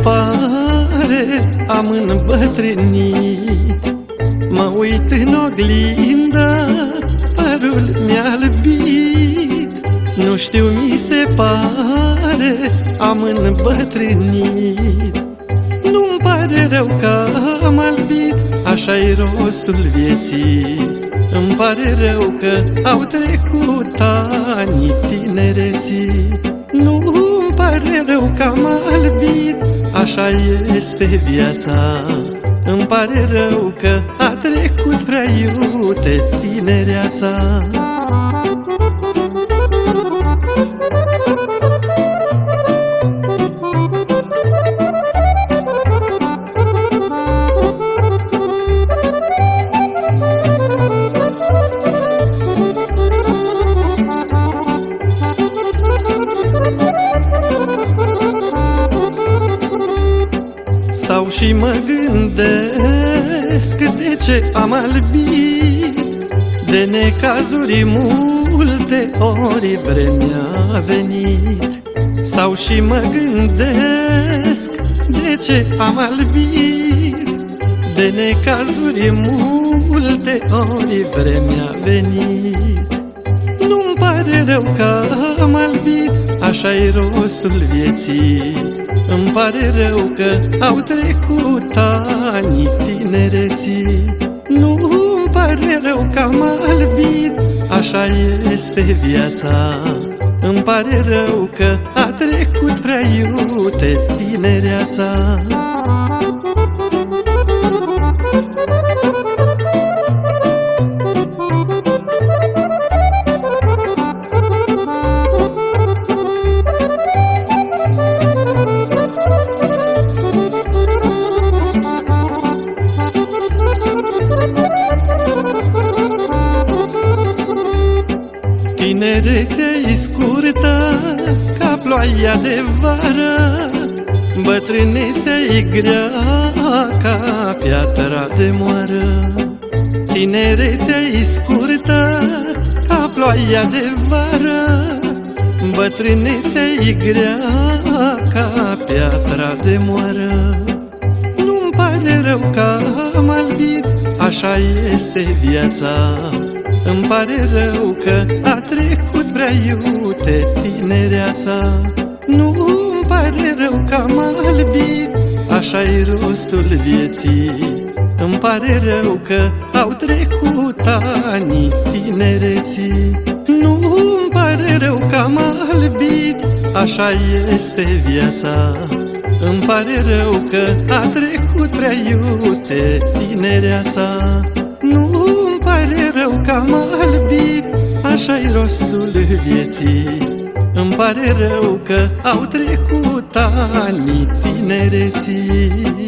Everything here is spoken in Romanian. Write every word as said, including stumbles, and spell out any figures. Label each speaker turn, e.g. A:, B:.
A: pare, am îmbătrânit. Mă uit în oglindă, părul mi-a albit. Nu știu, mi se pare, am îmbătrânit. Nu-mi pare rău că am albit, așa-i rostul vieții. Îmi pare rău că au trecut ani tinereții. Nu-mi pare rău că am albit, așa este viața. Îmi pare rău că a trecut prea iute tinereața. Stau și mă gândesc de ce am albit. De necazuri multe ori vremea a venit. Stau și mă gândesc de ce am albit. De necazuri multe ori vremea a venit. Nu-mi pare rău că am albit, așa-i rostul vieții. Îmi pare rău că au trecut ani tinereții. Nu-mi pare rău că am albit, așa este viața. Îmi pare rău că a trecut prea iute tinereața. Tinerețea-i scurtă ca ploaia de vară, bătrânețea-i grea ca piatra de moară. Tinerețea-i scurtă ca ploaia de vară, bătrânețea-i grea ca piatra de moară. Nu-mi pare rău că am albit, așa este viața. Îmi pare rău că a trecut prea iute tinereața. Nu-mi pare rău că am albit, așa-i rostul vieții. Îmi pare rău că au trecut ani tinereții. Nu-mi pare rău că am albit, așa este viața. Îmi pare rău că a trecut prea iute tinereața. Nu-mi pare rău că am albit, așa-i rostul vieții. Îmi pare rău că au trecut ani tinereții.